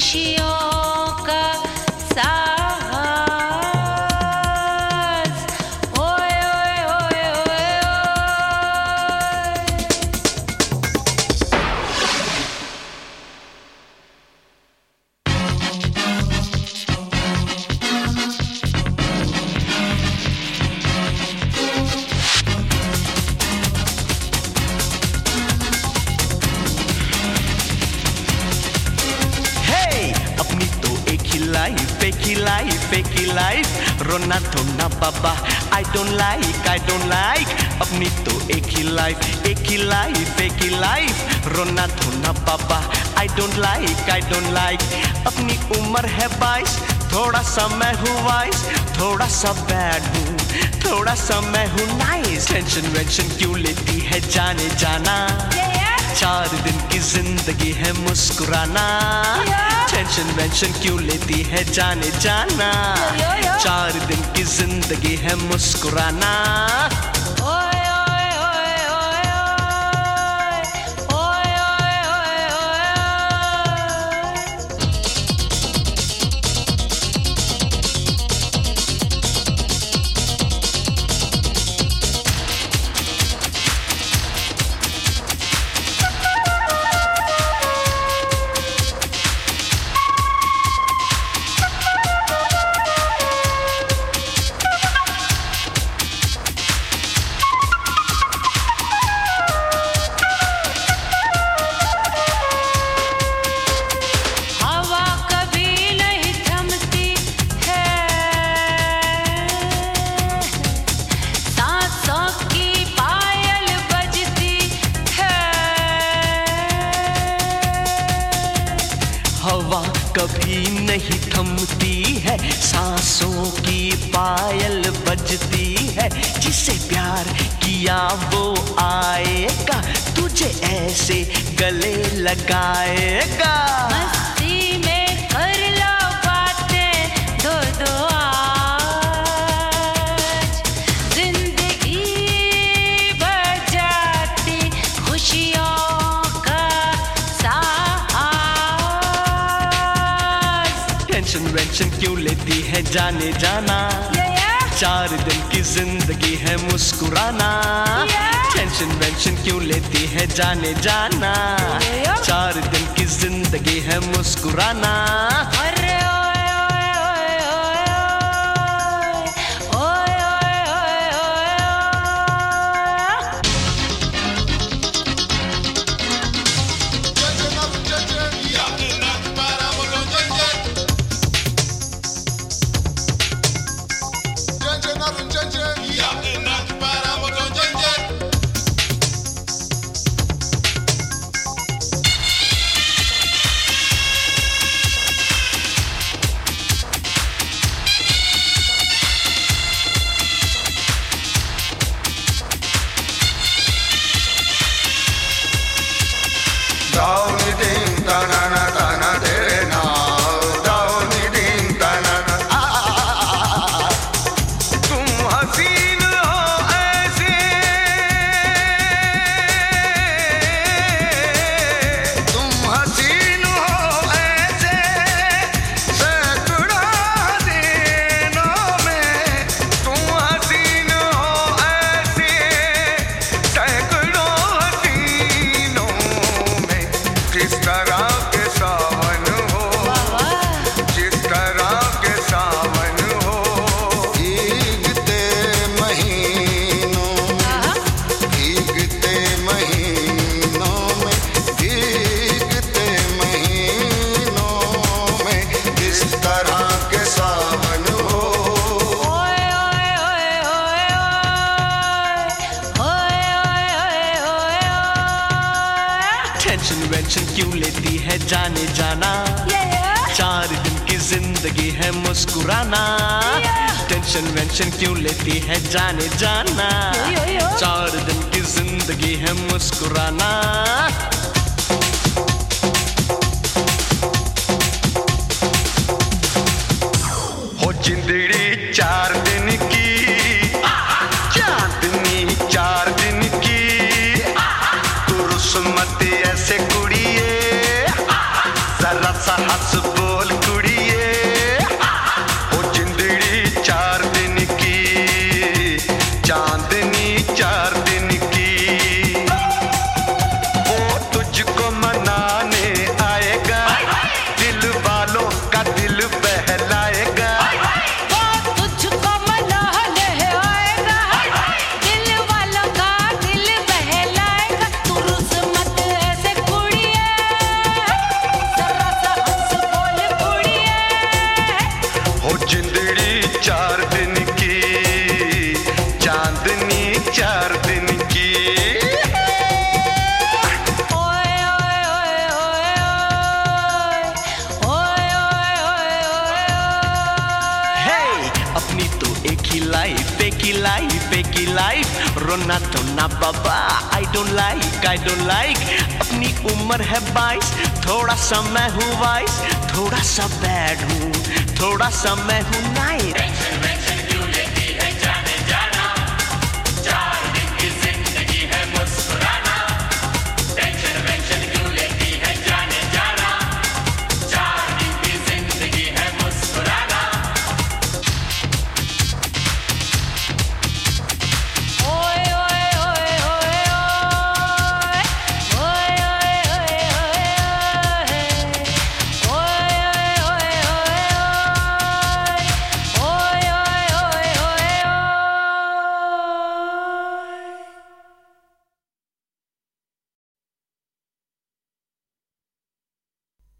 खुशियों का साज। ओए ओए ओए ओए एक ही लाइफ, रोना धोना बाबा I don't like। अपनी तो एक ही लाइफ, रोना धोना बाबा I don't like। अपनी उम्र है 22, थोड़ा सा मैं हूँ वाइस, थोड़ा सा बैड हूँ, थोड़ा सा मैं हूँ नाइस। टेंशन वेंशन क्यों लेती है जाने जाना, 4 दिन की जिंदगी है मुस्कुराना। टेंशन वेंशन क्यों लेती है जाने जाना, 4 दिन की जिंदगी है मुस्कुराना। हवा कभी नहीं थमती है, सांसों की पायल बजती है। जिसे प्यार किया वो आएगा, तुझे ऐसे गले लगाएगा। मस्ती में कर लो बातें दो आज, जिंदगी बजाती खुशियों का साज। टेंशन वेंशन क्यों लेती है जाने जाना, 4 दिन की जिंदगी है मुस्कुराना। टेंशन वेंशन क्यों लेती है जाने जाना, 4 दिन की जिंदगी है मुस्कुराना। टेंशन वेंशन क्यों लेती है जाने जाना, 4 दिन की जिंदगी है मुस्कुराना। टेंशन वेंशन क्यों लेती है जाने जाना, 4 दिन की जिंदगी है मुस्कुराना। हो जिंदड़ी 4 दिन की, चांदनी 4 दिन की, तू रुस्मत ऐसे कुड़िए, जरा सा हंस एक ही लाइफ रोना तो ना बाबा आई डोंट लाइक अपनी उम्र है 22 थोड़ा सा मैं हूँ वाइस थोड़ा सा बैड हूँ थोड़ा सा मैं हूँ नाइस